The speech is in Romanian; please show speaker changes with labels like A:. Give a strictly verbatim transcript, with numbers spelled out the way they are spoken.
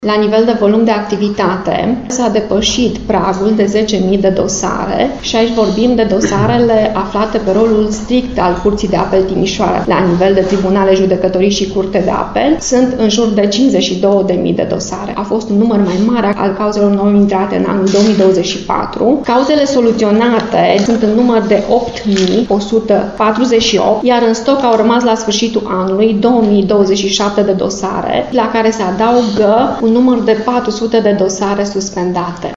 A: La nivel de volum de activitate, s-a depășit pragul de zece mii de dosare și aici vorbim de dosarele aflate pe rolul strict al Curții de Apel Timișoara. La nivel de tribunale judecătorii și curte de apel sunt în jur de cincizeci și două de mii de dosare. A fost un număr mai mare al cauzelor nou intrate în anul două mii douăzeci și patru. Cauzele soluționate sunt în număr de opt mii o sută patruzeci și opt, iar în stoc au rămas la sfârșitul anului două mii douăzeci și șapte de dosare, la care se adaugă un număr de patru sute de dosare suspendate.